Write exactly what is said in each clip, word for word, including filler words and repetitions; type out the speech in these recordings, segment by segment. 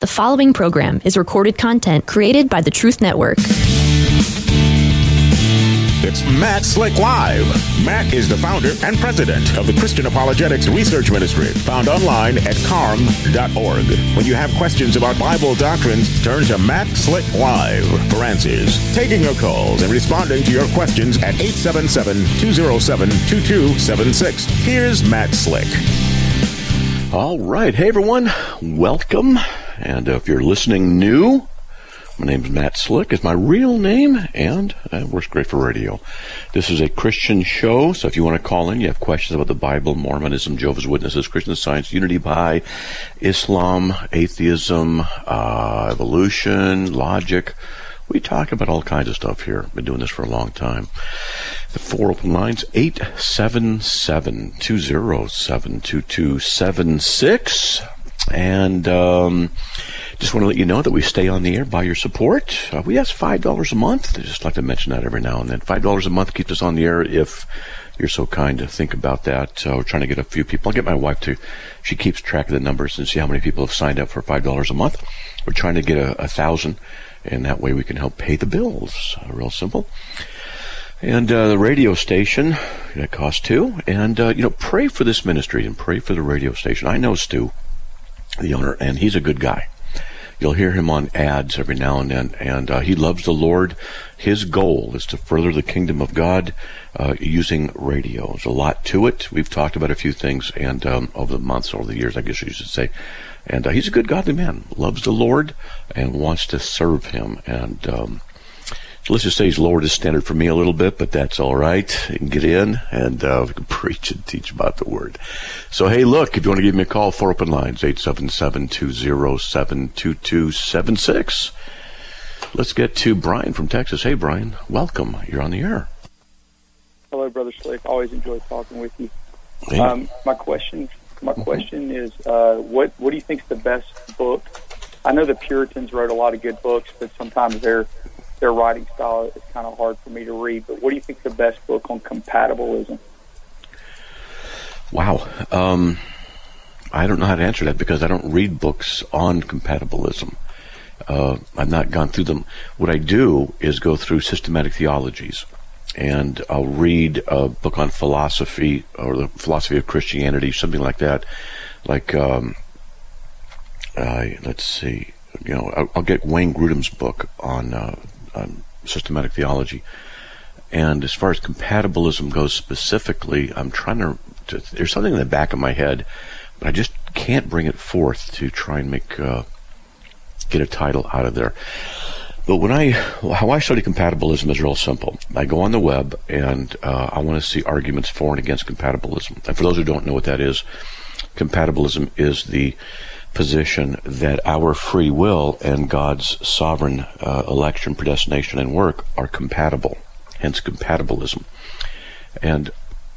The following program is recorded content created by the Truth Network. It's Matt Slick Live. Matt is the founder and president of the Christian Apologetics Research Ministry, found online at carm dot org. When you have questions about Bible doctrines, turn to Matt Slick Live for answers. Taking your calls and responding to your questions at eight seven seven, two oh seven, two two seven six. Here's Matt Slick. All right. Hey, everyone. Welcome. And uh, if you're listening new, my name is Matt Slick. It's my real name, and uh, it works great for radio. This is a Christian show, so if you want to call in, you have questions about the Bible, Mormonism, Jehovah's Witnesses, Christian Science, Unity Baha'i, Islam, atheism, uh, evolution, logic. We talk about all kinds of stuff here. Been doing this for a long time. The four open lines, eight seven seven, two oh seven, two two seven six. And um, just want to let you know that we stay on the air by your support. Uh, we ask five dollars a month. I just like to mention that every now and then. five dollars a month keeps us on the air if you're so kind to think about that. Uh, we're trying to get a few people. I'll get my wife to, she keeps track of the numbers and see how many people have signed up for five dollars a month. We're trying to get a, a thousand, and that way we can help pay the bills. Uh, real simple. And uh, the radio station, that costs too. And, uh, you know, pray for this ministry and pray for the radio station. I know Stu, the owner, and he's a good guy. You'll hear him on ads every now and then, and uh, he loves the Lord. His goal is to further the kingdom of God uh, using radio. There's a lot to it. We've talked about a few things, and um, over the months, over the years, I guess you should say. And uh, he's a good godly man, loves the Lord, and wants to serve him. And um, so let's just say his Lord is standard for me a little bit, but that's all right. You can get in, and uh, we can preach and teach about the Word. So, hey, look, if you want to give me a call, four open lines, eight seven seven, two oh seven, two two seven six. Let's get to Brian from Texas. Hey, Brian, welcome. You're on the air. Hello, Brother Slick. Always enjoy talking with you. Hey. Um, my question, my mm-hmm. question is, uh, what what do you think is the best book? I know the Puritans wrote a lot of good books, but sometimes their their writing style is kind of hard for me to read. But what do you think is the best book on compatibilism? Wow. Um, I don't know how to answer that because I don't read books on compatibilism. Uh, I've not gone through them. What I do is go through systematic theologies, and I'll read a book on philosophy or the philosophy of Christianity, something like that. Like, um, uh, let's see, you know, I'll, I'll get Wayne Grudem's book on, uh, on systematic theology. And as far as compatibilism goes specifically, I'm trying to, to, there's something in the back of my head, but I just can't bring it forth to try and make, uh, get a title out of there. But when I, how I study compatibilism is real simple. I go on the web and uh, I want to see arguments for and against compatibilism. And for those who don't know what that is, compatibilism is the position that our free will and God's sovereign uh, election, predestination, and work are compatible. Hence compatibilism. And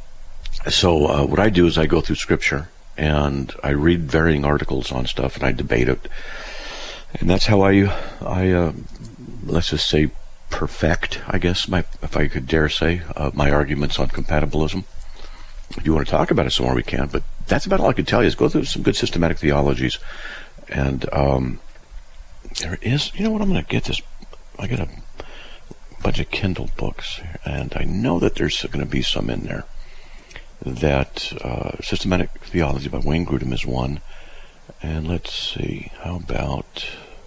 so uh, what I do is I go through Scripture and I read varying articles on stuff and I debate it. And that's how I, I uh, let's just say, perfect, I guess, my, if I could dare say, uh, my arguments on compatibilism. If you want to talk about it some more, we can. But that's about all I can tell you is go through some good systematic theologies. And um, there is, you know what, I'm going to get this, I got a bunch of Kindle books, and I know that there's going to be some in there. That uh, Systematic Theology by Wayne Grudem is one. And let's see, how about,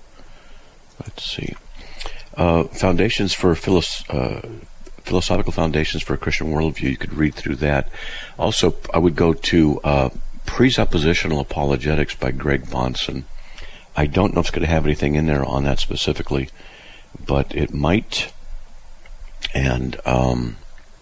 let's see, uh, Foundations for Philos- uh, Philosophical Foundations for a Christian Worldview. You could read through that. Also, I would go to uh, Presuppositional Apologetics by Greg Bahnsen. I don't know if it's going to have anything in there on that specifically, but it might. And um,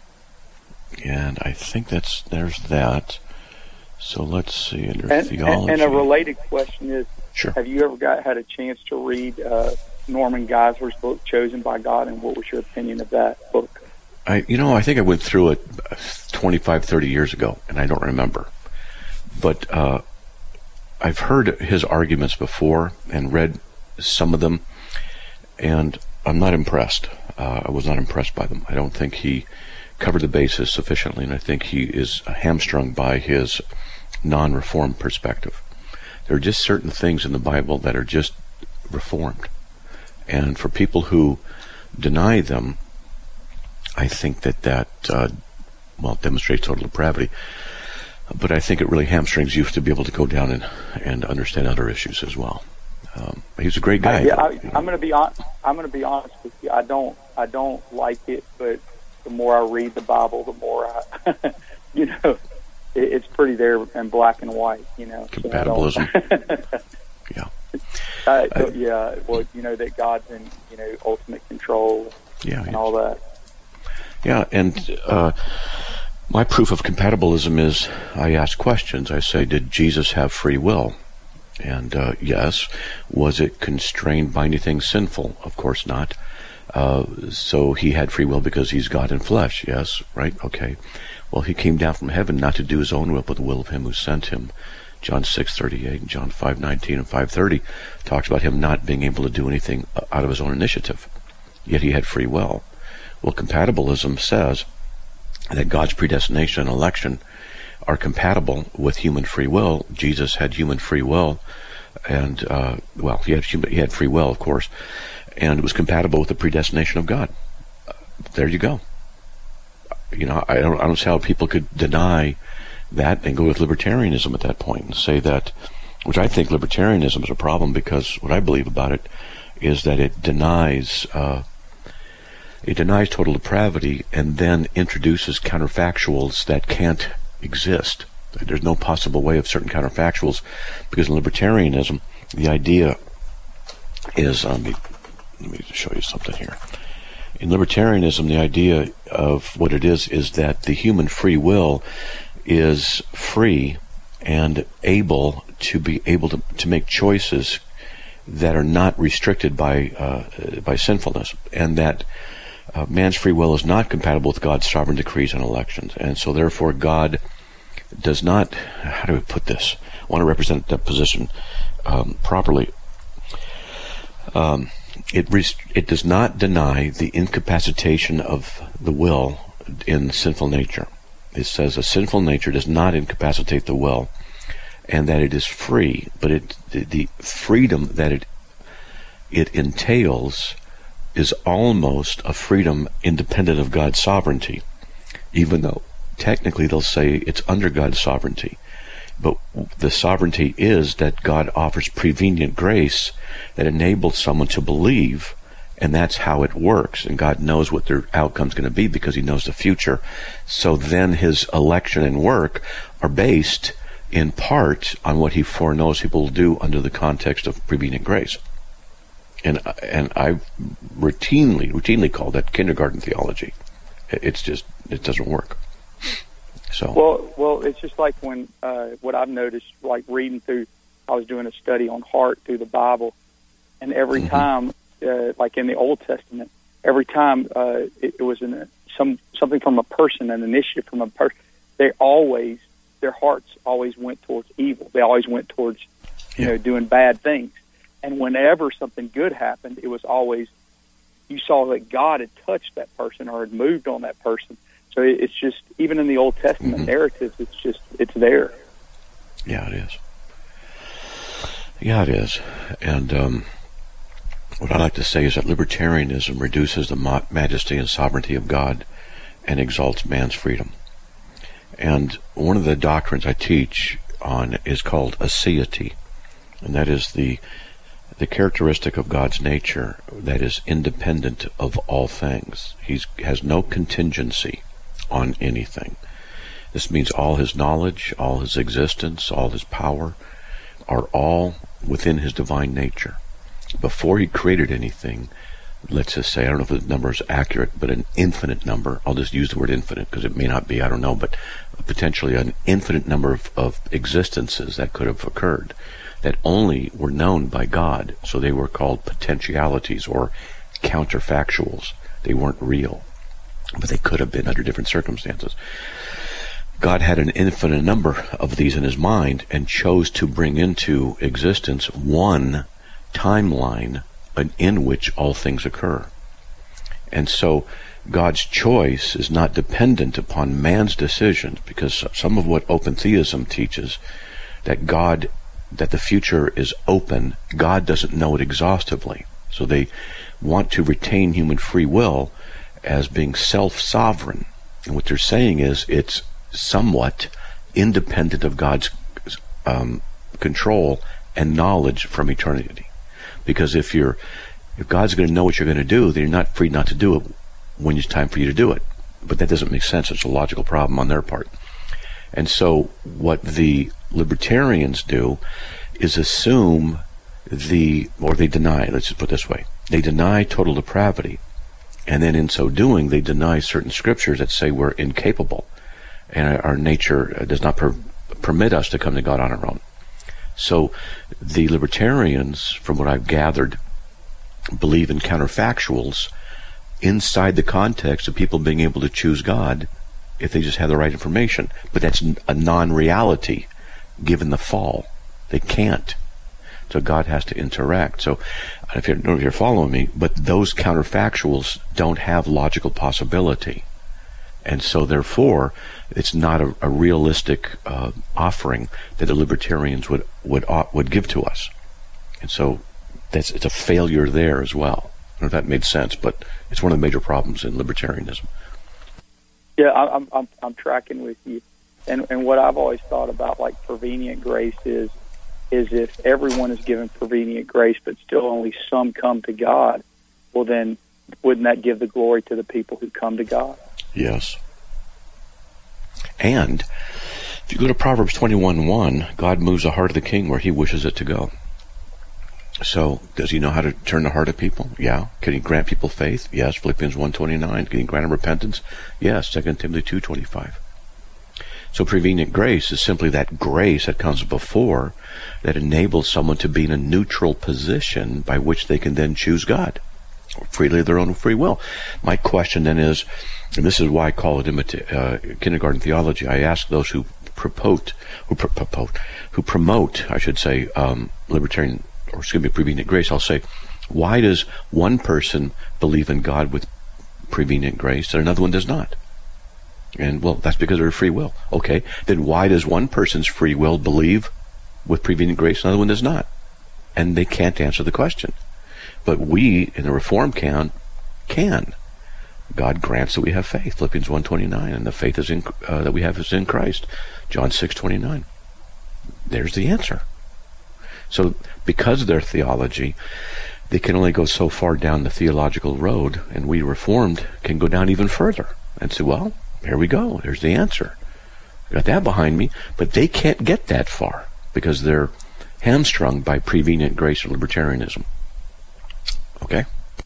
and I think that's there's that. So let's see under and, theology. And a related question is: sure. Have you ever got had a chance to read uh, Norman Geisler's book, Chosen by God, and what was your opinion of that book? I, you know, I think I went through it twenty-five, thirty years ago, and I don't remember. But uh, I've heard his arguments before and read some of them, and I'm not impressed. Uh, I was not impressed by them. I don't think he covered the bases sufficiently, and I think he is hamstrung by his non-reform perspective. There are just certain things in the Bible that are just reformed. And for people who deny them, I think that that, uh, well, demonstrates total depravity. But I think it really hamstrings you to be able to go down and, and understand other issues as well. Um, he's a great guy. I, yeah, I, I'm going to be on, I'm going to be honest with you. I don't I don't like it, but the more I read the Bible, the more I, you know, it, it's pretty there in black and white. You know, compatibilism. So yeah. Uh, I, yeah. Well, you know that God's in you know ultimate control. Yeah, and all that. Yeah, and uh, my proof of compatibilism is I ask questions. I say, did Jesus have free will? And uh, yes. Was it constrained by anything sinful? Of course not. Uh, so he had free will because he's God in flesh. Yes, right? Okay. Well, he came down from heaven not to do his own will, but the will of him who sent him. John six thirty-eight and John five nineteen and five thirty talks about him not being able to do anything out of his own initiative. Yet he had free will. Well, compatibilism says that God's predestination and election are compatible with human free will. Jesus had human free will, and uh, well, he had human, he had free will, of course, and it was compatible with the predestination of God. Uh, there you go. You know, I don't, I don't see how people could deny that and go with libertarianism at that point and say that, which I think libertarianism is a problem because what I believe about it is that it denies uh, it denies total depravity and then introduces counterfactuals that can't exist. There's no possible way of certain counterfactuals because in libertarianism the idea is um, let me show you something here. In libertarianism, the idea of what it is is that the human free will is free and able to be able to, to make choices that are not restricted by uh, by sinfulness, and that uh, man's free will is not compatible with God's sovereign decrees on elections, and so therefore God does not. How do we put this? I want to represent that position um, properly. Um, It rest- it does not deny the incapacitation of the will in sinful nature. It says a sinful nature does not incapacitate the will, and that it is free. But it the, the freedom that it it entails is almost a freedom independent of God's sovereignty, even though technically they'll say it's under God's sovereignty. But the sovereignty is that God offers prevenient grace that enables someone to believe, and that's how it works. And God knows what their outcome's going to be because he knows the future. So then his election and work are based in part on what he foreknows people will do under the context of prevenient grace. And and I routinely, routinely call that kindergarten theology. It's just, it doesn't work. So. Well, well, it's just like when uh, what I've noticed, like reading through. I was doing a study on heart through the Bible, and every mm-hmm. time, uh, like in the Old Testament, every time uh, it, it was in some something from a person, an initiative from a person, they always their hearts always went towards evil. They always went towards you yeah. know doing bad things. And whenever something good happened, it was always you saw that God had touched that person or had moved on that person. So it's just, even in the Old Testament mm-hmm. narratives, it's just, it's there. Yeah, it is. Yeah, it is. And um, what I like to say is that libertarianism reduces the ma- majesty and sovereignty of God and exalts man's freedom. And one of the doctrines I teach on is called aseity, and that is the the characteristic of God's nature that is independent of all things. He has no contingency on anything. This means all his knowledge, all his existence, all his power are all within his divine nature. Before he created anything, let's just say, I don't know if the number is accurate, but an infinite number, I'll just use the word infinite because it may not be, I don't know, but potentially an infinite number of, of existences that could have occurred that only were known by God. So they were called potentialities or counterfactuals. They weren't real, but they could have been under different circumstances. God had an infinite number of these in his mind and chose to bring into existence one timeline in which all things occur. And so God's choice is not dependent upon man's decisions, because some of what open theism teaches, that God that the future is open. God doesn't know it exhaustively. So they want to retain human free will as being self-sovereign. And what they're saying is it's somewhat independent of God's um, control and knowledge from eternity. Because if you're, if God's going to know what you're going to do, then you're not free not to do it when it's time for you to do it. But that doesn't make sense. It's a logical problem on their part. And so what the libertarians do is assume the, or they deny, let's just put it this way, they deny total depravity. And then in so doing, they deny certain scriptures that say we're incapable. And our nature does not per- permit us to come to God on our own. So the libertarians, from what I've gathered, believe in counterfactuals inside the context of people being able to choose God if they just have the right information. But that's a non-reality given the fall. They can't. So God has to interact. So if you're, I don't know if you're following me, but those counterfactuals don't have logical possibility. And so therefore, it's not a, a realistic uh, offering that the libertarians would, would, uh, would give to us. And so that's, it's a failure there as well. I don't know if that made sense, but it's one of the major problems in libertarianism. Yeah, I'm I'm I'm tracking with you, and and what I've always thought about like prevenient grace is is if everyone is given prevenient grace, but still only some come to God, well then wouldn't that give the glory to the people who come to God? Yes. And if you go to Proverbs twenty-one one, God moves the heart of the king where he wishes it to go. So, does he know how to turn the heart of people? Yeah. Can he grant people faith? Yes. Philippians one twenty-nine. Can he grant them repentance? Yes. Second Timothy two twenty-five. So, prevenient grace is simply that grace that comes before that enables someone to be in a neutral position by which they can then choose God freely of their own free will. My question then is, and this is why I call it imita- uh, kindergarten theology, I ask those who promote, who pr- promote, who promote, I should say, um, libertarian or excuse me, prevenient grace, I'll say, why does one person believe in God with prevenient grace and another one does not? And, well, that's because of their free will. Okay, then why does one person's free will believe with prevenient grace and another one does not? And they can't answer the question. But we, in the Reformed camp, can. God grants that we have faith, Philippians one twenty-nine, and the faith is in, uh, that we have is in Christ, John six twenty-nine. There's the answer. So because of their theology, they can only go so far down the theological road, and we Reformed can go down even further and say, well, here we go. There's the answer. Got that behind me. But they can't get that far because they're hamstrung by prevenient grace and libertarianism. Okay?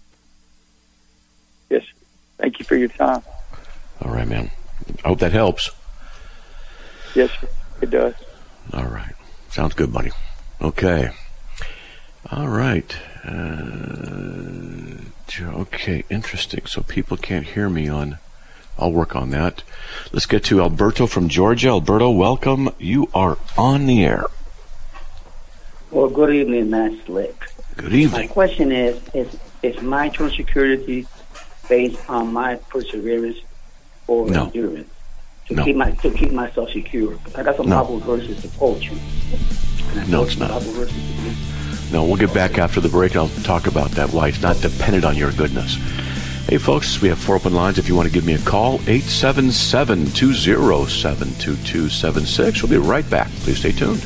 Yes. Thank you for your time. All right, man. I hope that helps. Yes, sir. It does. All right. Sounds good, buddy. Okay. All right. Uh, okay, interesting. So people can't hear me on... I'll work on that. Let's get to Alberto from Georgia. Alberto, welcome. You are on the air. Well, good evening, Matt Slick. Good evening. My question is, is, is my true security based on my perseverance or no. endurance? To no. keep my to keep myself secure. I got some no. Bible verses to quote you. No, it's not. No, we'll get back after the break and I'll talk about that, why it's not dependent on your goodness. Hey, folks, we have four open lines. If you want to give me a call, eight seven seven, two zero seven, two two seven six. We'll be right back. Please stay tuned.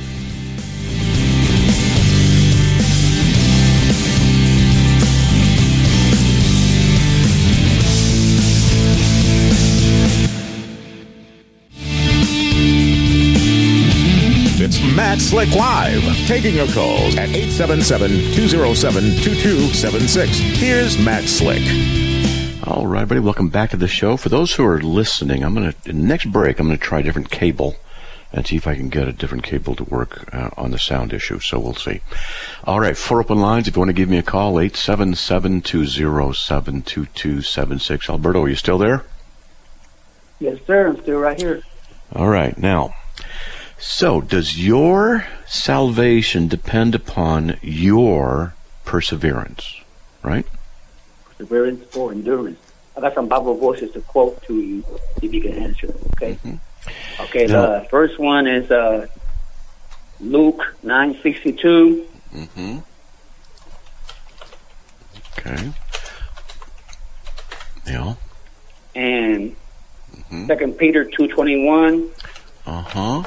It's Matt Slick Live, taking your calls at eight seven seven, two zero seven, two two seven six. Here's Matt Slick. All right, everybody, welcome back to the show. For those who are listening, I'm going to, in the next break, I'm going to try a different cable and see if I can get a different cable to work uh, on the sound issue, so we'll see. All right, four open lines. If you want to give me a call, eight seven seven, two zero seven, two two seven six. Alberto, are you still there? Yes, sir. I'm still right here. All right, now... So, does your salvation depend upon your perseverance, right? Perseverance or endurance. I got some Bible verses to quote to you if you can answer, okay? Mm-hmm. Okay, now, the first one is uh, Luke nine sixty-two. Mm-hmm. Okay. Yeah. And mm-hmm. Second Peter two twenty-one. Uh-huh.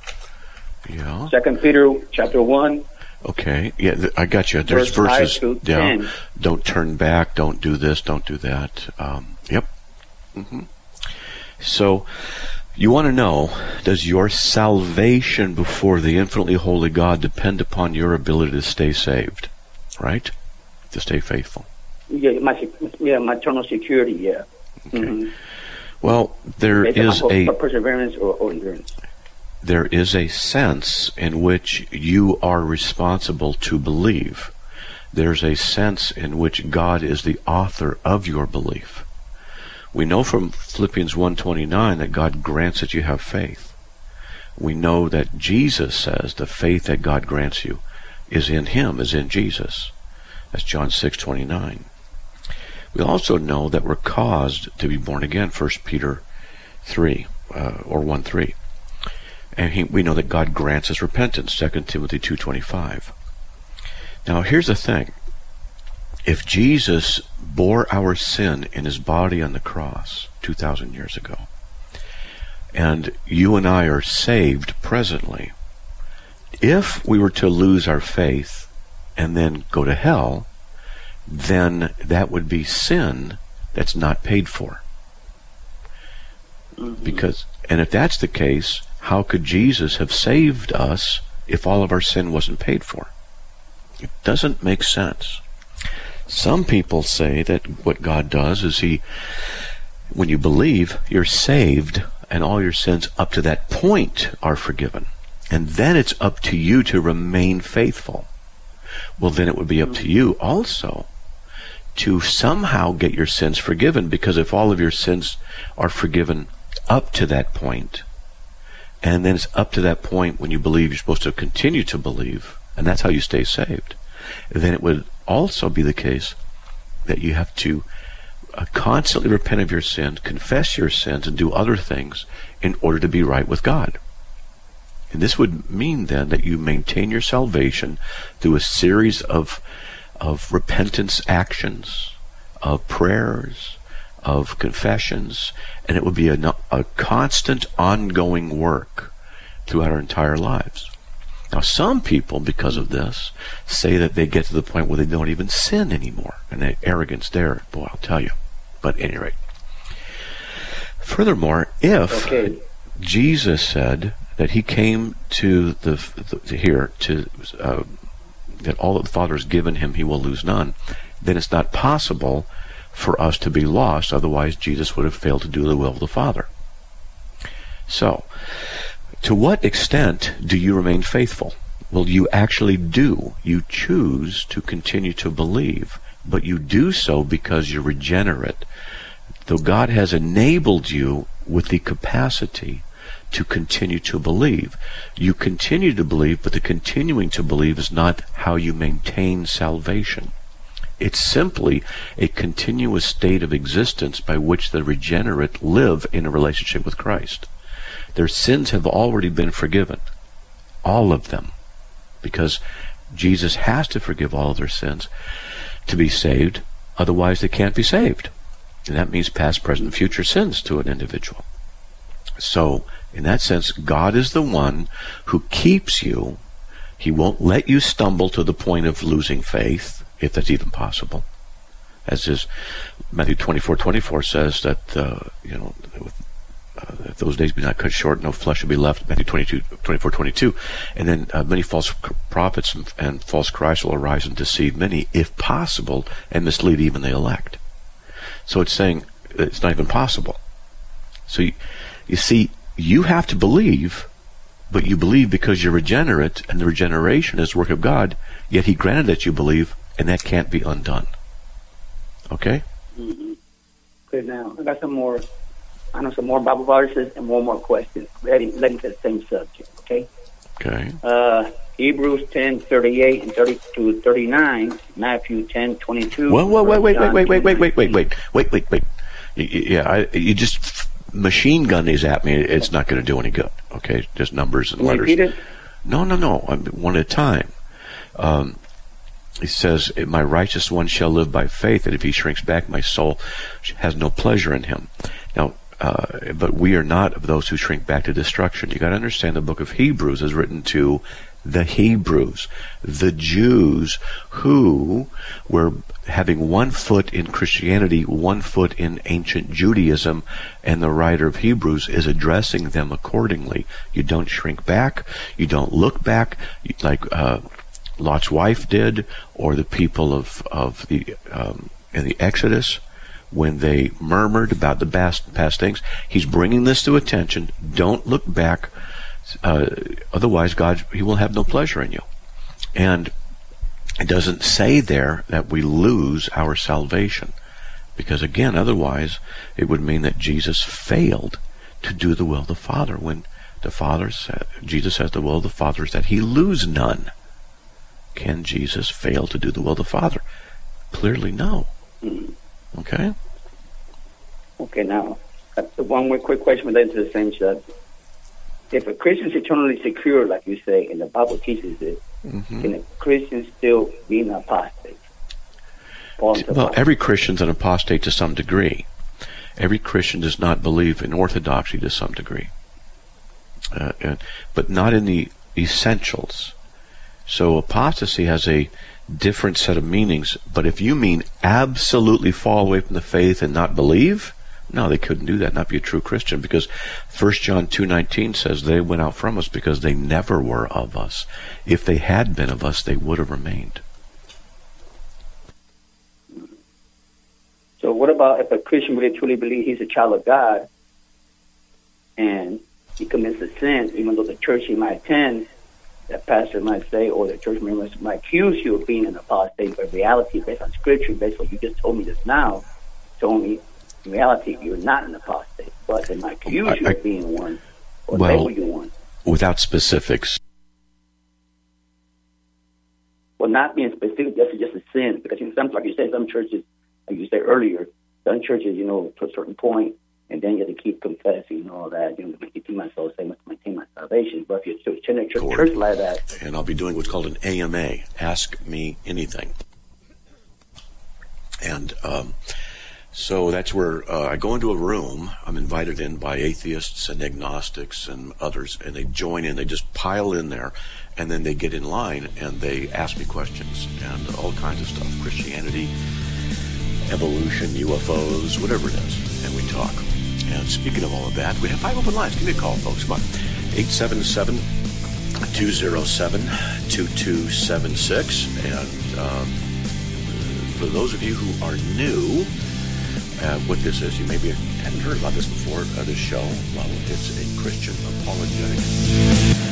Yeah. Second Peter chapter one. Okay. Yeah, th- I got you. There's verse verses. five through Yeah. ten. Don't turn back. Don't do this. Don't do that. Um, yep. Mm-hmm. So, you want to know, does your salvation before the infinitely holy God depend upon your ability to stay saved? Right? To stay faithful. Yeah, my yeah, my eternal security. Yeah. Okay. Mm-hmm. Well, there Based is on a perseverance or, or endurance. there is a sense in which you are responsible to believe. There's a sense in which God is the author of your belief. We know from Philippians one twenty-nine that God grants that you have faith. We know that Jesus says the faith that God grants you is in Him, is in Jesus. That's John six twenty-nine. We also know that we're caused to be born again, First Peter three, uh, or one three. And he, we know that God grants us repentance, Second Timothy two twenty-five. Now here's the thing. If Jesus bore our sin in His body on the cross two thousand years ago, and you and I are saved presently, if we were to lose our faith and then go to hell, then that would be sin that's not paid for. Mm-hmm. Because, and if that's the case, how could Jesus have saved us if all of our sin wasn't paid for? It doesn't make sense. Some people say that what God does is He, when you believe, you're saved, and all your sins up to that point are forgiven. And then it's up to you to remain faithful. Well, then it would be up to you also to somehow get your sins forgiven, because if all of your sins are forgiven up to that point, and then it's up to that point when you believe, you're supposed to continue to believe, and that's how you stay saved, then it would also be the case that you have to uh, constantly repent of your sins, confess your sins, and do other things in order to be right with God. And this would mean then that you maintain your salvation through a series of of repentance actions, of prayers, of confessions, and it would be a, a constant ongoing work throughout our entire lives. Now, some people, because of this, say that they get to the point where they don't even sin anymore, and that arrogance there, boy, I'll tell you. But at any rate, furthermore, if okay. Jesus said that He came to the, the here to uh, that all that the Father has given Him, He will lose none, then it's not possible for us to be lost. Otherwise, Jesus would have failed to do the will of the Father. So, to what extent do you remain faithful? Well, you actually do. You choose to continue to believe, but you do so because you're regenerate. Though God has enabled you with the capacity to continue to believe, you continue to believe, but the continuing to believe is not how you maintain salvation. It's simply a continuous state of existence by which the regenerate live in a relationship with Christ. Their sins have already been forgiven, all of them, because Jesus has to forgive all of their sins to be saved. Otherwise, they can't be saved. And that means past, present, future sins to an individual. So, in that sense, God is the one who keeps you. He won't let you stumble to the point of losing faith, if that's even possible. As is Matthew twenty-four twenty-four says that, uh, you know, uh, if those days be not cut short, no flesh will be left, Matthew twenty-two, twenty-four twenty-two. And then uh, many false prophets and, and false Christs will arise and deceive many, if possible, and mislead even the elect. So it's saying it's not even possible. So you, you see, you have to believe, but you believe because you're regenerate, and the regeneration is the work of God, yet He granted that you believe, and that can't be undone. Okay? Mm-hmm. Good. Now, I got some more, I know some more Bible verses and one more question relating to the same subject, okay? Okay. Uh, Hebrews ten thirty-eight and thirty to thirty-nine, Matthew ten twenty-two. Whoa, whoa, wait, wait, wait, wait, wait, wait, wait, wait, wait, wait, wait, wait. Yeah, I, you just machine gun these at me. It's not going to do any good. Okay, just numbers and Can you letters. repeat it? No, no, no. One at a time. Um, he says, my righteous one shall live by faith, and if he shrinks back, my soul has no pleasure in him. Now, uh, but we are not of those who shrink back to destruction. You got to understand the book of Hebrews is written to the Hebrews, the Jews who were having one foot in Christianity, one foot in ancient Judaism, and the writer of Hebrews is addressing them accordingly. You don't shrink back, you don't look back, like uh, Lot's wife did, or the people of of the um, in the Exodus when they murmured about the past, past things. He's bringing this to attention. Don't look back. Uh, otherwise, God, He will have no pleasure in you. And it doesn't say there that we lose our salvation, because again, otherwise, it would mean that Jesus failed to do the will of the Father. When the Father said, Jesus says the will of the Father is that He lose none. Can Jesus fail to do the will of the Father? Clearly, no. Okay. Okay. Now, uh, one more quick question related to the same subject. If a Christian is eternally secure, like you say, and the Bible teaches it, mm-hmm. can a Christian still be an apostate? Well, apostate? Every Christian's an apostate to some degree. Every Christian does not believe in orthodoxy to some degree, uh, uh, but not in the essentials. So apostasy has a different set of meanings, but if you mean absolutely fall away from the faith and not believe, no, they couldn't do that, not be a true Christian, because First John two nineteen says they went out from us because they never were of us. If they had been of us, they would have remained. So what about if a Christian really truly believes he's a child of God and he commits a sin, even though the church he might attend, that pastor might say, or the church members might accuse you of being an apostate, but reality, based on Scripture, based on what you just told me just now, told me, in reality, you're not an apostate, but they might accuse I, you I, of being one, or well, label you one. Without specifics. Well, not being specific, that's just a sin, because you know, some, like you said, some churches, like you said earlier, some churches, you know, to a certain point, and then you have to keep confessing and all that, you know, to maintain my soul, say, must maintain my salvation. But if you're attending a church, church like that... And I'll be doing what's called an A M A, Ask Me Anything. And um, so that's where uh, I go into a room. I'm invited in by atheists and agnostics and others, and they join in. They just pile in there, and then they get in line, and they ask me questions and all kinds of stuff, Christianity, evolution, U F Os, whatever it is, and we talk. And speaking of all of that, we have five open lines. Give me a call, folks. Come on. eight seven seven, two oh seven, two two seven six. And um, for those of you who are new, uh, what this is, you maybe haven't heard about this before, uh, this show. Well, it's a Christian apologetic.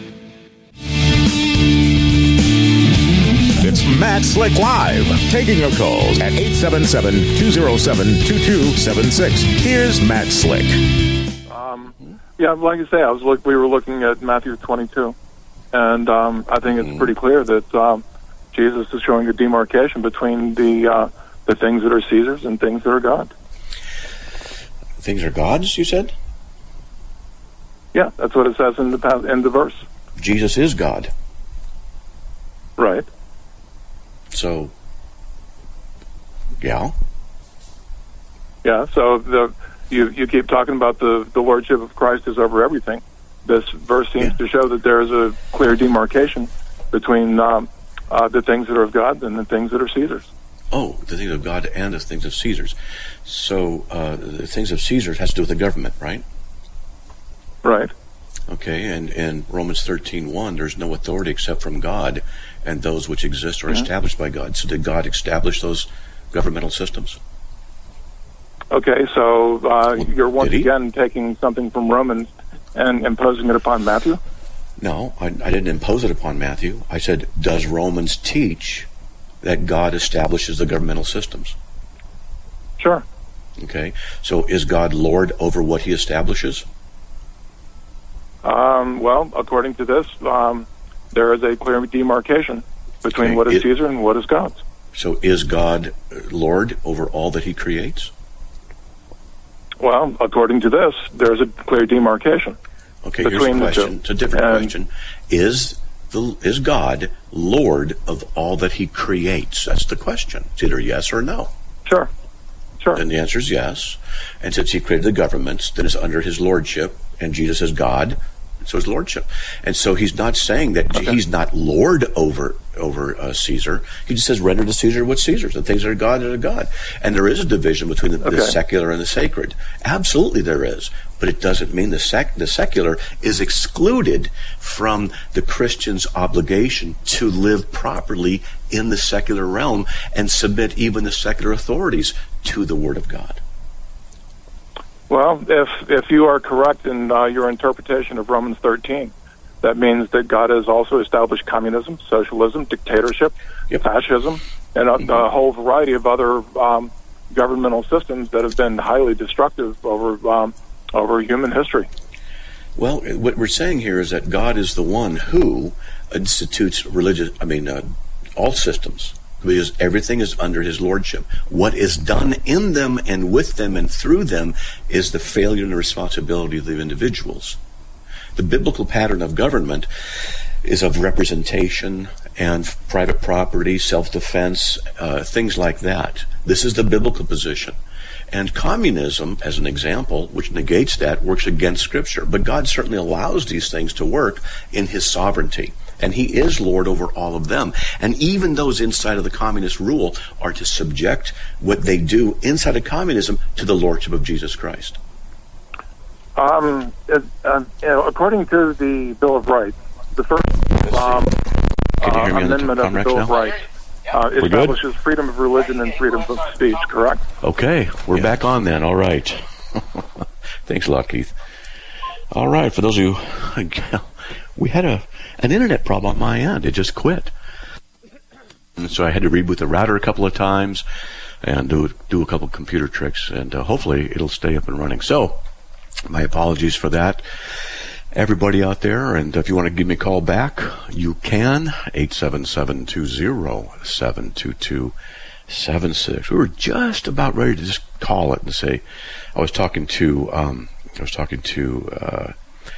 It's Matt Slick Live, taking your calls at eight seven seven, two oh seven, two two seven six. Here's Matt Slick. Um, yeah, like I say, I was look, we were looking at Matthew twenty-two, and um, I think it's pretty clear that um, Jesus is showing a demarcation between the uh, the things that are Caesar's and things that are God. Things are God's, you said? Yeah, that's what it says in the in the verse. Jesus is God. Right. So, yeah. Yeah, so the you you keep talking about the, the lordship of Christ is over everything. This verse seems yeah. to show that there is a clear demarcation between um, uh, the things that are of God and the things that are Caesar's. Oh, the things of God and the things of Caesar's. So uh, the things of Caesar's has to do with the government, right? Right. Okay, and in Romans thirteen one, there's no authority except from God, and those which exist are mm-hmm. established by God. So did God establish those governmental systems? Okay, so uh, well, you're once again taking something from Romans and imposing it upon Matthew? No, I, I didn't impose it upon Matthew. I said, does Romans teach that God establishes the governmental systems? Sure. Okay, so is God Lord over what he establishes? Um, well, according to this, um, there is a clear demarcation between okay. what is it, Caesar and what is God's. So is God Lord over all that he creates? Well, according to this, there is a clear demarcation. Okay, here's between a the two. question. It's a different And- question. Is the is God Lord of all that He creates? That's the question. It's either yes or no. Sure, sure. And the answer is yes. And since He created the governments, then it's under His lordship, and Jesus is God, so His lordship. And so He's not saying that Okay. He's not Lord over over uh, Caesar. He just says, render to Caesar what's Caesar's. The things that are God are God. And there is a division between the, the Okay. secular and the sacred. Absolutely there is. But it doesn't mean the sec- the secular is excluded from the Christian's obligation to live properly in the secular realm and submit even the secular authorities to the Word of God. Well, if if you are correct in uh, your interpretation of Romans thirteen, that means that God has also established communism, socialism, dictatorship, Yep. fascism, and a, Mm-hmm. a whole variety of other um, governmental systems that have been highly destructive over um, over human history. Well, what we're saying here is that God is the one who institutes religious, I mean, uh, all systems, because everything is under His lordship. What is done in them and with them and through them is the failure and the responsibility of the individuals. The biblical pattern of government is of representation and private property, self-defense, uh, things like that. This is the biblical position. And communism, as an example, which negates that, works against Scripture. But God certainly allows these things to work in His sovereignty. And He is Lord over all of them. And even those inside of the communist rule are to subject what they do inside of communism to the Lordship of Jesus Christ. Um, it, uh, you know, according to the Bill of Rights, the first um, Can you hear me uh, on the amendment of the Comrex Bill now? of Rights uh, good? establishes freedom of religion and freedom of speech, correct? Okay, we're back on then. All right. Thanks a lot, Keith. All right, for those of you, we had a an internet problem on my end. It just quit. And so I had to reboot the router a couple of times and do do a couple of computer tricks, and uh, hopefully it'll stay up and running. So, my apologies for that, everybody out there. And if you want to give me a call back, you can, eight seven seven, two zero, seven two two seven six. We were just about ready to just call it and say, I was talking to, um, I was talking to uh,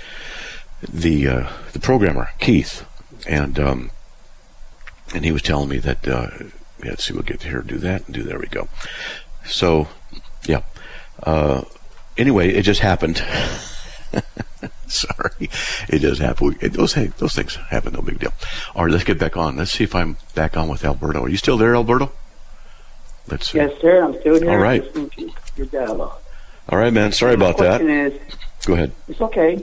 the uh, the programmer, Keith, and um, and he was telling me that, uh, yeah, let's see, we'll get here, do that, and do, there we go. So, yeah. Uh, Anyway, it just happened. Sorry, it just happened. It, those hey, those things happen. No big deal. All right, let's get back on. Let's see if I'm back on with Alberto. Are you still there, Alberto? Let's see. Yes, sir. I'm still here. All right. Listening to your dialogue. All right, man. Sorry about My that. question is, Go ahead. it's okay.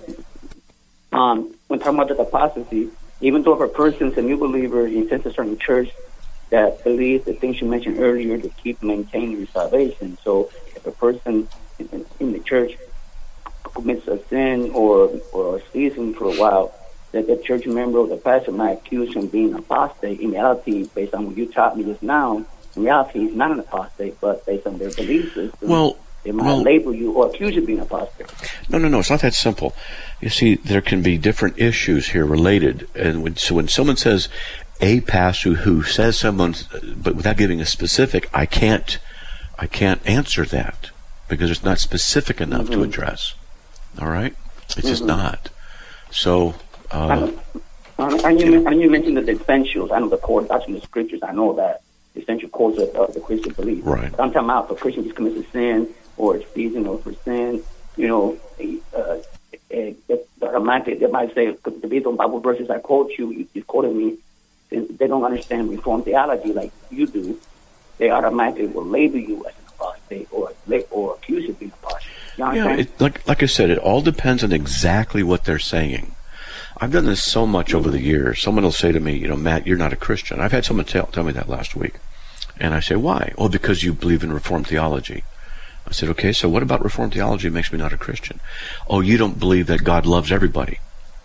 Um, when talking about the apostasy, even though if a person's a new believer in a certain church that believes the things you mentioned earlier to keep maintaining your salvation. So if a person in, in the church commits a sin or or a season for a while, that the church member or the pastor might accuse him of being an apostate. In reality, based on what you taught me just now, in reality, he's not an apostate, but based on their belief system, Well, they might well, label you or accuse you of being an apostate. No, no, no. It's not that simple. You see, there can be different issues here related. And when, so when someone says a pastor who says someone, but without giving a specific, I can't, I can't answer that because it's not specific enough mm-hmm. to address. All right, it's mm-hmm. just not. So. Uh, Uh, and you, and you mentioned the essentials. I know the core, that's in the scriptures. I know that the essential cores of, of the Christian belief. Right. I'm talking about if a Christian just commits a sin or it's season or for sin, you know, uh, uh, the romantic, they might say, based on Bible verses I quote you, you, you quoted me, they don't understand Reformed theology like you do. They automatically will label you as an apostate or or accuse you of being an apostate. You know what yeah, I'm saying? it, like like I said, it all depends on exactly what they're saying. I've done this so much over the years. Someone will say to me, you know, Matt, you're not a Christian. I've had someone tell, tell me that last week. And I say, why? Oh, because you believe in Reformed theology. I said, okay, so what about Reformed theology makes me not a Christian? Oh, you don't believe that God loves everybody.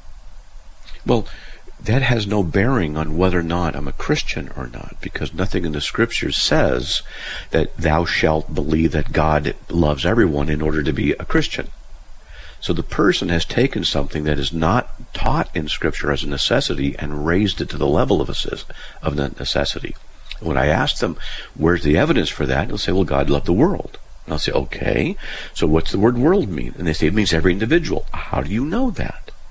Well, that has no bearing on whether or not I'm a Christian or not, because nothing in the Scriptures says that thou shalt believe that God loves everyone in order to be a Christian. So the person has taken something that is not taught in Scripture as a necessity and raised it to the level of a of the necessity. When I ask them, where's the evidence for that? They'll say, well, God loved the world. And I'll say, okay, so what's the word world mean? And they say, it means every individual. How do you know that?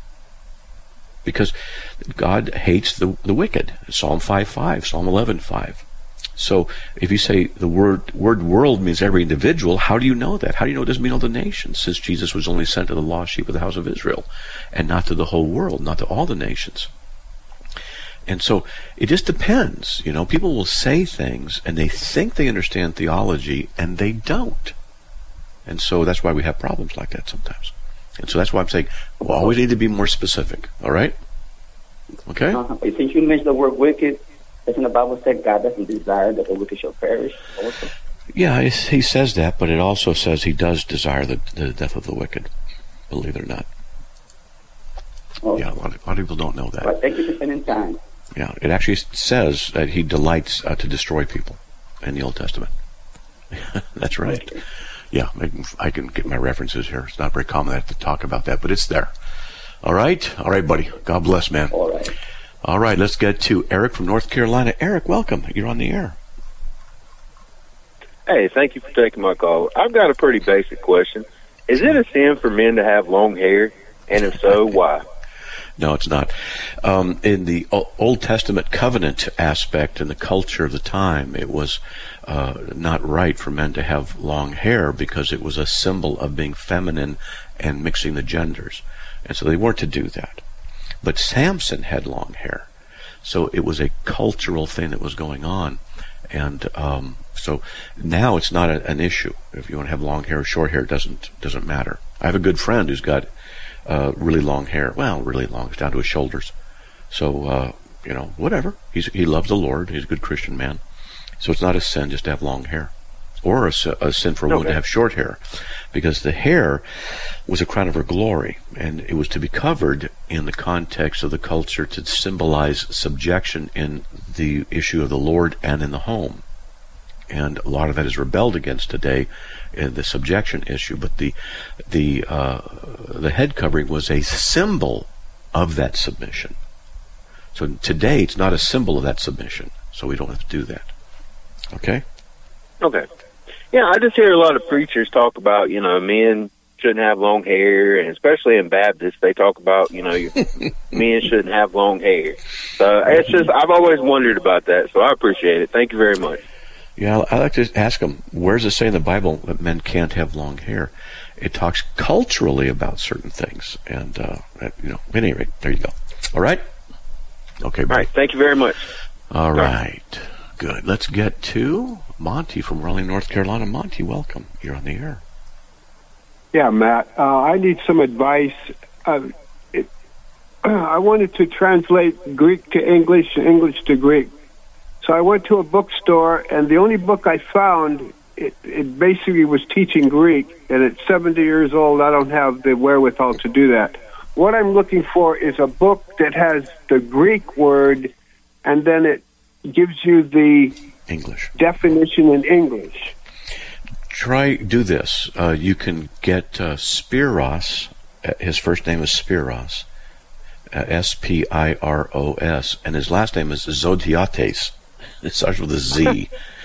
because God hates the, the wicked. Psalm five five, Psalm eleven five. So if you say the word word world means every individual, how do you know that? How do you know it doesn't mean all the nations, since Jesus was only sent to the lost sheep of the house of Israel and not to the whole world, not to all the nations? And so it just depends. You know, people will say things and they think they understand theology and they don't. And so that's why we have problems like that sometimes. And so that's why I'm saying we we'll always need to be more specific. All right? Okay? Uh-huh. Since you mentioned the word wicked, doesn't the Bible say God doesn't desire that the wicked shall perish? Also? Yeah, he says that, but it also says he does desire the, the death of the wicked, believe it or not. Oh. Yeah, a lot, of, a lot of people don't know that. Well, thank you for spending time. Yeah, it actually says that he delights uh, to destroy people in the Old Testament. That's right. Okay. Yeah, I can, I can get my references here. It's not very common I have to talk about that, but it's there. All right? All right, buddy. God bless, man. All right. All right, let's get to Eric from North Carolina. Eric, welcome. You're on the air. Hey, thank you for taking my call. I've got a pretty basic question. Is it a sin for men to have long hair? And if so, why? No, it's not. Um, in the Old Testament covenant aspect and the culture of the time, it was uh, not right for men to have long hair because it was a symbol of being feminine and mixing the genders. And so they weren't to do that. But Samson had long hair. So it was a cultural thing that was going on. And um, so now it's not a, an issue. If you want to have long hair or short hair, it doesn't, doesn't matter. I have a good friend who's got uh, really long hair. Well, really long. It's down to his shoulders. So, uh, you know, whatever. He's, he loves the Lord. He's a good Christian man. So it's not a sin just to have long hair. Or a, a sin for a woman okay. to have short hair. Because the hair was a crown of her glory, and it was to be covered in the context of the culture to symbolize subjection in the issue of the Lord and in the home. And a lot of that is rebelled against today in the subjection issue, but the the uh, the head covering was a symbol of that submission. So today it's not a symbol of that submission, so we don't have to do that. Okay? Okay. Yeah, I just hear a lot of preachers talk about, you know, men shouldn't have long hair, and especially in Baptists, they talk about, you know, men shouldn't have long hair. So it's just, I've always wondered about that, so I appreciate it. Thank you very much. Yeah, I like to ask them, where's it say in the Bible that men can't have long hair? It talks culturally about certain things, and, uh, you know, at any rate, there you go. All right? Okay, bye. All right, thank you very much. All right. Good. Let's get to Monty from Raleigh, North Carolina. Monty, welcome. You're on the air. Yeah, Matt. Uh, I need some advice. Uh, it, I wanted to translate Greek to English and English to Greek. So I went to a bookstore, and the only book I found, it, it basically was teaching Greek. And at seventy years old, I don't have the wherewithal to do that. What I'm looking for is a book that has the Greek word, and then it gives you the English definition in English. Try, do this. Uh, you can get uh, Spiros. Uh, his first name is Spiros. Uh, S P I R O S. And his last name is Zodhiates. It starts with a Z.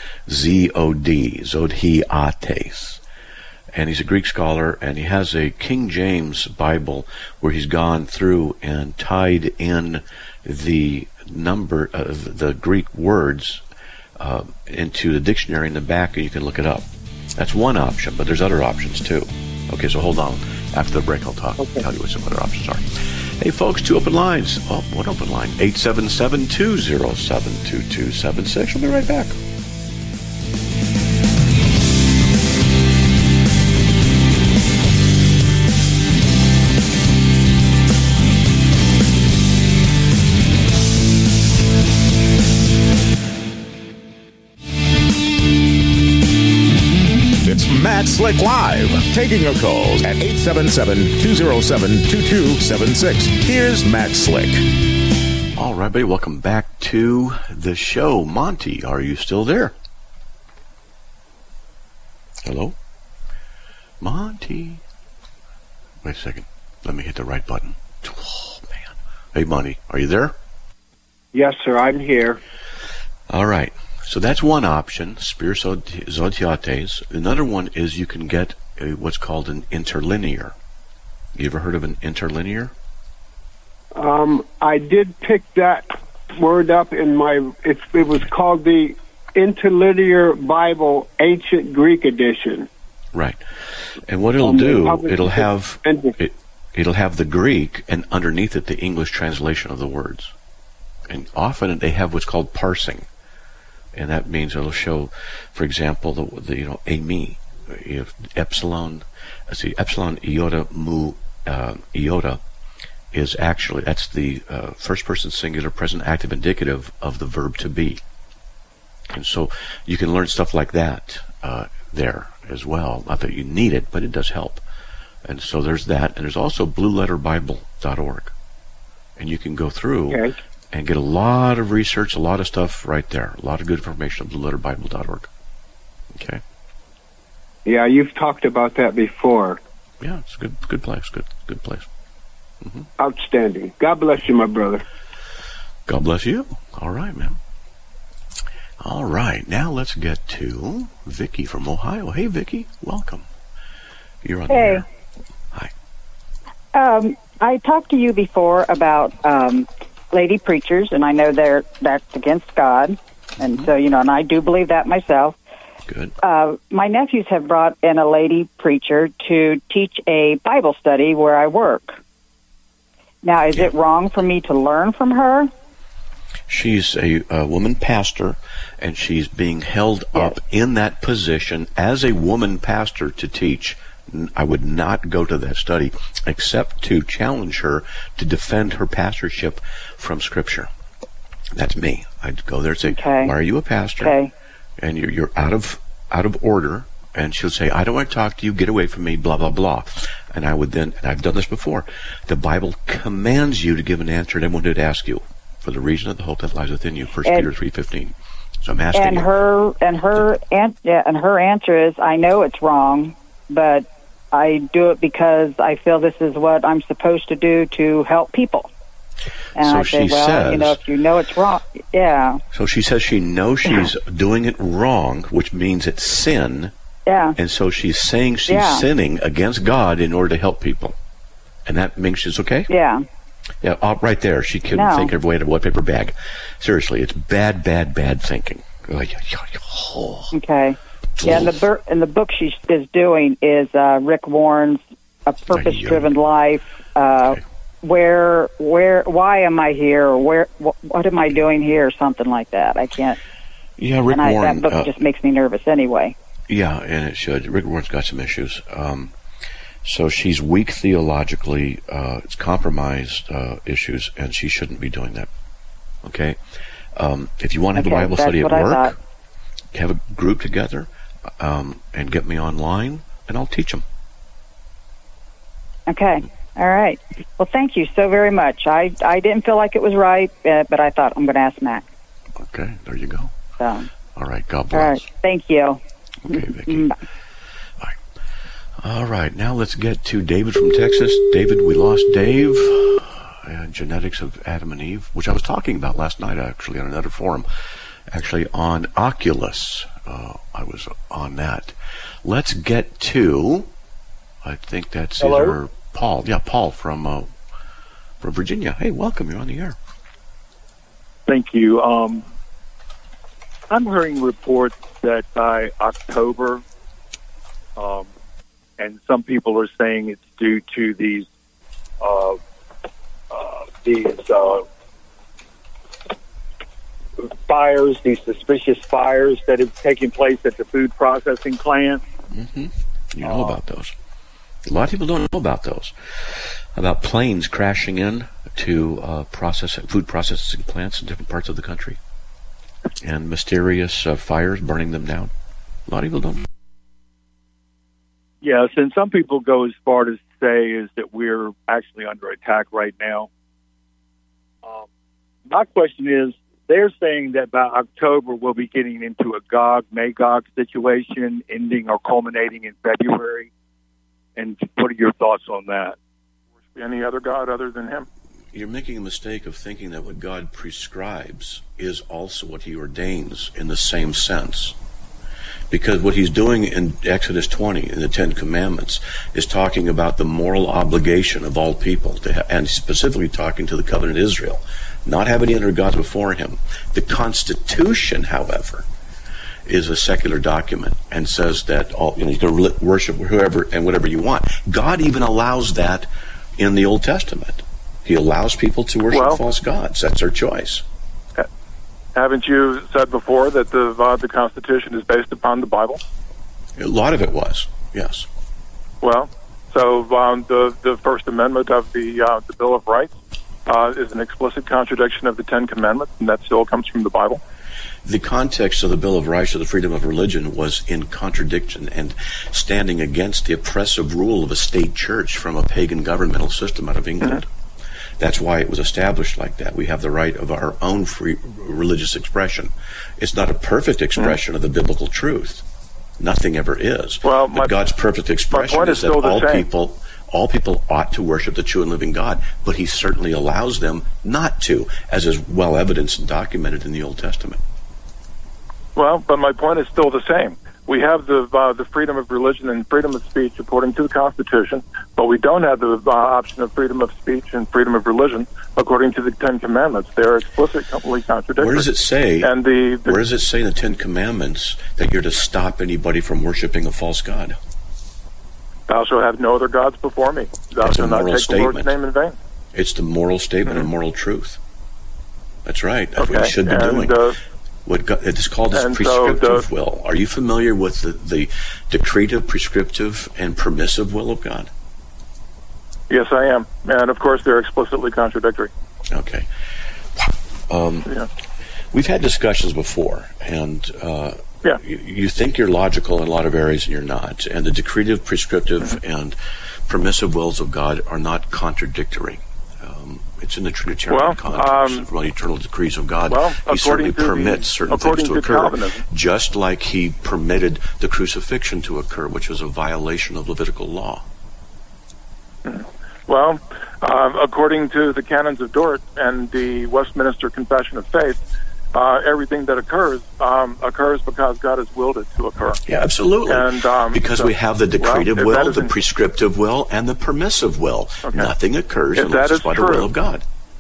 Z O D. Zodhiates. And he's a Greek scholar, and he has a King James Bible where he's gone through and tied in the number of the Greek words uh, into the dictionary in the back, and you can look it up. That's one option, but there's other options too. Okay, so hold on. After the break, I'll talk. Okay. Tell you what some other options are. Hey, folks, two open lines. Oh, one open line. eight seven seven, two zero seven, two two seven six. We'll be right back. Matt Slick Live, taking your calls at eight seven seven, two zero seven, two two seven six. Here's Matt Slick. All right, everybody, welcome back to the show. Monty, are you still there? Hello? Monty. Wait a second. Let me hit the right button. Oh, man. Hey, Monty, are you there? Yes, sir, I'm here. All right. So that's one option, Spiros Zodhiates. Another one is you can get a, what's called an interlinear. You ever heard of an interlinear? Um, I did pick that word up in my, it, it was called the Interlinear Bible Ancient Greek Edition. Right. And what it'll Um, do, it'll have and- it, it'll have the Greek and underneath it the English translation of the words. And often they have what's called parsing. And that means it'll show, for example, the, the you know, ami, you have epsilon, let's see, epsilon iota mu uh, iota is actually, that's the uh, first person singular present active indicative of the verb to be. And so you can learn stuff like that uh, there as well. Not that you need it, but it does help. And so there's that. And there's also blue letter bible dot org. And you can go through Okay. and get a lot of research, a lot of stuff right there. A lot of good information on blue letter bible dot org. Okay? Yeah, you've talked about that before. Yeah, it's a good, good place. Good, good place. Mm-hmm. Outstanding. God bless you, my brother. God bless you. All right, man. All right, now let's get to Vicky from Ohio. Hey, Vicky, welcome. You're on Hey. the air. Hi. Um, I talked to you before about um, lady preachers, and I know they're that's against God, and so you know, and I do believe that myself. Good. Uh, my nephews have brought in a lady preacher to teach a Bible study where I work. Now, is Yeah. it wrong for me to learn from her? She's a, a woman pastor, and she's being held up in that position as a woman pastor to teach. N- I would not go to that study except to challenge her to defend her pastorship from Scripture. That's me. I'd go there and say, Okay. why are you a pastor? Okay. And you're, you're out of out of order. And she'll say, I don't want to talk to you, get away from me, blah, blah, blah. And I would then, and I've done this before, the Bible commands you to give an answer to anyone who'd ask you, for the reason of the hope that lies within you, First And- Peter three fifteen. So I'm asking And you. her and her an, yeah, and her answer is, I know it's wrong, but I do it because I feel this is what I'm supposed to do to help people. And So I say, she well, says- you know, if you know it's wrong, yeah, So she says she knows she's doing it wrong, which means it's sin, yeah, and so she's saying she's Yeah. sinning against God in order to help people. And that means she's okay? yeah. Yeah, uh, right there. She couldn't No. think of her way to what paper bag. Seriously, it's bad, bad, bad thinking. Like, oh. Okay. Yeah, and the bur- and the book she is doing is uh, Rick Warren's A Purpose-Driven Life. Uh, Okay. Where, where, why am I here? Or where, wh- what am I doing here? Or something like that. I can't. Yeah, Rick and I, Warren. that book uh, just makes me nervous anyway. Yeah, and it should. Rick Warren's got some issues. Um, so she's weak theologically. Uh, it's compromised uh, issues, and she shouldn't be doing that. Okay? Um, if you want to have Okay, a Bible that's study at what I work, thought. have a group together, um, and get me online, and I'll teach them. Okay. All right. Well, thank you so very much. I, I didn't feel like it was right, uh, but I thought I'm going to ask Mac. Okay, there you go. So, All right, God all right. bless. Thank you. Okay, Vicki. Mm, bye. All right, now let's get to David from Texas. David, we lost Dave. Uh, genetics of Adam and Eve, which I was talking about last night, actually, on another forum. Actually, on Oculus. Uh, I was on that. Let's get to, I think that's Hello? either Paul. Yeah, Paul from uh, from Virginia. Hey, welcome. You're on the air. Thank you. Um, I'm hearing reports that by October, um, and some people are saying it's due to these uh, uh, these uh, fires, these suspicious fires that have taken place at the food processing plant. Mm-hmm. You know about those. A lot of people don't know about those. About planes crashing in to uh, process food processing plants in different parts of the country, and mysterious uh, fires burning them down. A lot of people don't. Yes, and some people go as far to say is that we're actually under attack right now. Um, my question is, they're saying that by October we'll be getting into a Gog-Magog situation, ending or culminating in February. And what are your thoughts on that? Any other God other than him? You're making a mistake of thinking that what God prescribes is also what he ordains in the same sense. Because what he's doing in Exodus twenty, in the Ten Commandments, is talking about the moral obligation of all people, to ha- and specifically talking to the covenant Israel, not have any other gods before him. The Constitution, however, is a secular document and says that all, you know, you can worship whoever and whatever you want. God even allows that in the Old Testament. He allows people to worship well, false gods. That's their choice. Haven't you said before that the uh, the Constitution is based upon the Bible? A lot of it was, yes. Well, so um, the the First Amendment of the uh, the Bill of Rights uh, is an explicit contradiction of the Ten Commandments, and that still comes from the Bible. The context of the Bill of Rights, or the freedom of religion, was in contradiction and standing against the oppressive rule of a state church from a pagan governmental system out of England. Mm-hmm. That's why it was established like that. We have the right of our own free religious expression. It's not a perfect expression mm-hmm. of the biblical truth. Nothing ever is. Well, but my, God's perfect expression is, is that all people, all people ought to worship the true and living God, but he certainly allows them not to, as is well evidenced and documented in the Old Testament. Well, but my point is still the same. We have the uh, the freedom of religion and freedom of speech according to the Constitution, but we don't have the uh, option of freedom of speech and freedom of religion according to the Ten Commandments. They are explicitly contradictory. Where does it say? And the, the where does it say in the Ten Commandments that you're to stop anybody from worshiping a false god? Thou shalt have no other gods before me. Thou shalt not take the Lord's name in vain. It's the moral statement mm-hmm. and moral truth. That's right. That's okay. what you should be and, doing. Uh, What God, it's called as prescriptive so the, will. Are you familiar with the, the decretive, prescriptive, and permissive will of God? Yes, I am. And, of course, they're explicitly contradictory. Okay. Um, yeah. We've had discussions before, and uh, yeah. you, you think you're logical in a lot of areas, and you're not. And the decretive, prescriptive, mm-hmm. and permissive wills of God are not contradictory. It's in the Trinitarian well, context um, from the eternal decrees of God. Well, he certainly the, permits certain things to, to occur, Calvinism. just like he permitted the crucifixion to occur, which was a violation of Levitical law. Well, uh, according to the canons of Dort and the Westminster Confession of Faith, uh, everything that occurs um, occurs because God has willed it to occur. Yeah, absolutely. And, um, because so, we have the decretive well, will, the prescriptive will, and the permissive will. Okay. Nothing occurs if unless that it's by true, the will of God.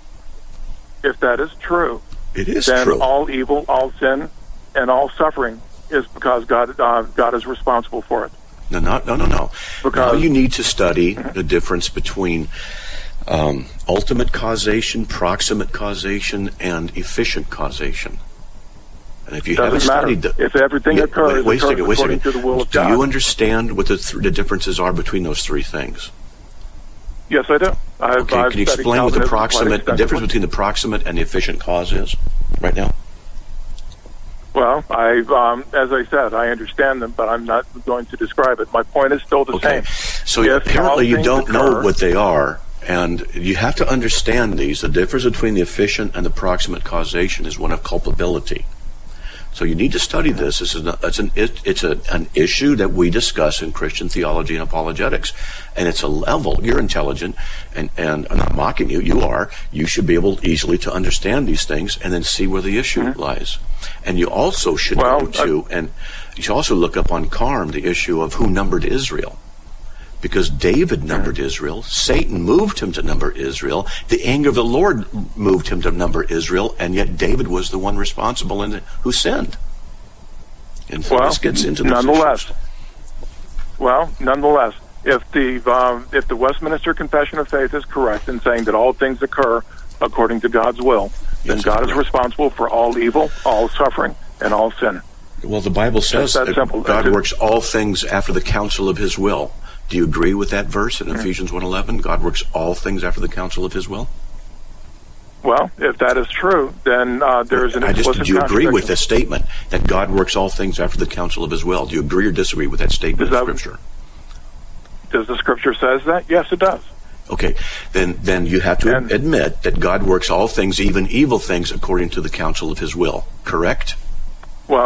If that is true, it is then true. all evil, all sin, and all suffering is because God uh, God is responsible for it. No, no, no, no, no. Because, now you need to study mm-hmm. the difference between um, ultimate causation, proximate causation, and efficient causation. And if you Doesn't haven't matter. studied the, if everything yeah, occurs, wait, wait a second, wait a second. to the will of Do God. you understand what the, th- the differences are between those three things? Yes, I do. I've, okay, I've can you explain what the proximate, the difference between the proximate and the efficient cause is right now? Well, I, um, as I said, I understand them, but I'm not going to describe it. My point is still the okay. same. So if apparently you don't occur, know what they are, and you have to understand these. The difference between the efficient and the proximate causation is one of culpability. So you need to study this. This is not, it's an it, it's a, an issue that we discuss in Christian theology and apologetics, and it's a level. You're intelligent, and and I'm not mocking you. You are. You should be able easily to understand these things and then see where the issue mm-hmm. lies. And you also should well, go to uh, and you should also look up on Carm the issue of who numbered Israel. Because David numbered Israel, Satan moved him to number Israel, the anger of the Lord moved him to number Israel, and yet David was the one responsible in the, who sinned. And so well, this gets into those nonetheless. issues. Well, nonetheless, if the um, if the Westminster Confession of Faith is correct in saying that all things occur according to God's will, then yes, God is responsible for all evil, all suffering, and all sin. Well, the Bible says that, that simple. God works all things after the counsel of his will. Do you agree with that verse in mm-hmm. Ephesians one eleven? God works all things after the counsel of his will? Well, if that is true, then uh, there is an I explicit just, do you agree with this statement that God works all things after the counsel of his will? Do you agree or disagree with that statement does of that, Scripture? Does the Scripture says that? Yes, it does. Okay, then then you have to and, admit that God works all things, even evil things, according to the counsel of his will, correct? Well,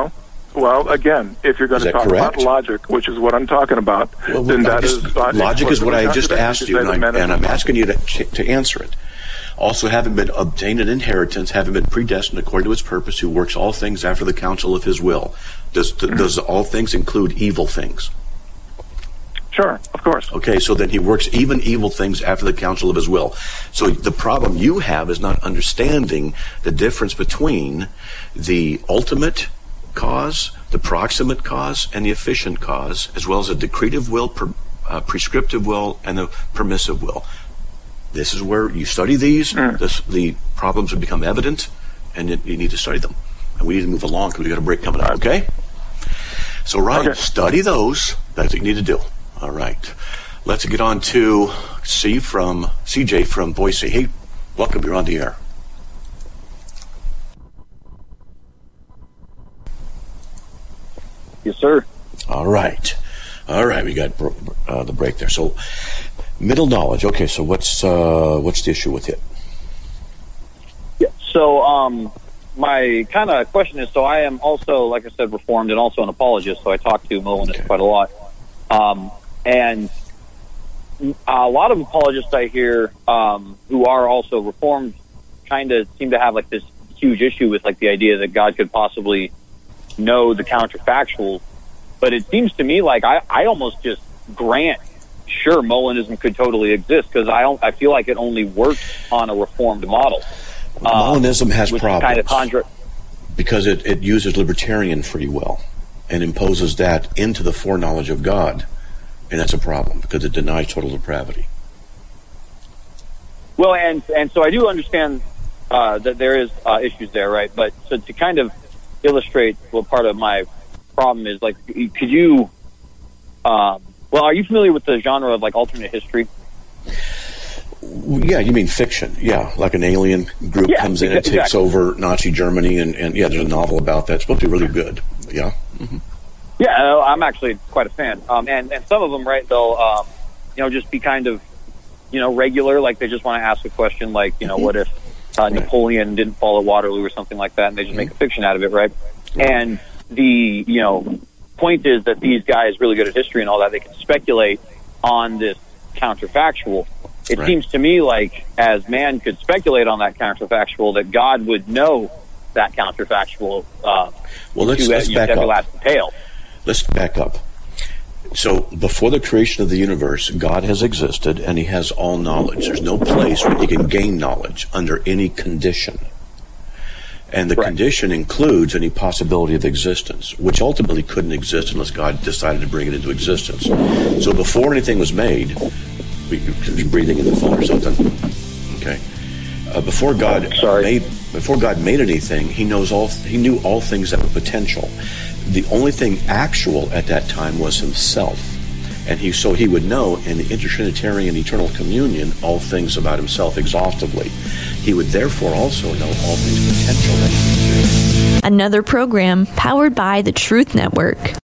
Well, again, if you're going Is to that talk correct? about logic, which is what I'm talking about, Well, then I that just- is uh, logic is what I explicitly just asked you, and, contradictory to I, the men and I'm of- asking you to, to answer it. Also, having been obtained an inheritance, having been predestined according to his purpose, who works all things after the counsel of his will. Does Mm-hmm. does all things include evil things? Sure, of course. Okay, so then he works even evil things after the counsel of his will. So the problem you have is not understanding the difference between the ultimate cause, the proximate cause, and the efficient cause, as well as the decretive will, per, uh, prescriptive will, and the permissive will. This is where you study these, Mm. this, the problems will become evident, and you, you need to study them. And we need to move along because we've got a break coming up, okay? So, Ryan, Okay. study those. That's what you need to do. All right. Let's get on to C from C J from Boise. Hey, welcome. You're on the air. Yes, sir. All right. All right. We got uh, the break there. So, middle knowledge. Okay. So, what's uh, what's the issue with it? Yeah. So, um, my kind of question is, so I am also, like I said, Reformed and also an apologist, so I talk to Molinist Okay. quite a lot. Um, and a lot of apologists I hear um, who are also Reformed kind of seem to have like this huge issue with like the idea that God could possibly know the counterfactual. But it seems to me like I, I almost just grant, sure, Molinism could totally exist because I don't, I feel like it only works on a Reformed model. Molinism has which problems kind of contra- because it, it uses libertarian free will and imposes that into the foreknowledge of God. And that's a problem because it denies total depravity. Well, and and so I do understand uh, that there is uh, issues there, right? But so to kind of illustrate what part of my problem is, like, could you? Um, well, are you familiar with the genre of like alternate history? Yeah, you mean fiction. Yeah, like an alien group Yeah, comes in and exactly. takes over Nazi Germany, and, and yeah, there's a novel about that. It's supposed to be really good. Yeah. Mm-hmm. Yeah, uh, I'm actually quite a fan. Um, and, and some of them, right, they'll, um, you know, just be kind of, you know, regular, like they just want to ask a question like, you know, Mm-hmm. what if uh, Napoleon didn't fall at Waterloo or something like that, and they just make a fiction out of it, right? And the, you know, point is that these guys really good at history and all that, they can speculate on this counterfactual. It Right. seems to me like as man could speculate on that counterfactual, that God would know that counterfactual uh, Well, let's, to, uh, let's you know, back to up. last detail. Let's back up. So, before the creation of the universe, God has existed and he has all knowledge. There's no place where he can gain knowledge under any condition. And the Correct. condition includes any possibility of existence, which ultimately couldn't exist unless God decided to bring it into existence. So, before anything was made, we you're breathing in the phone or something. Okay. Uh, before God Sorry. made before God made anything, he knows all he knew all things that were potential. The only thing actual at that time was himself. And he so he would know in the intertrinitarian eternal communion all things about himself exhaustively. He would therefore also know all things potential that he could do. Another program powered by the Truth Network.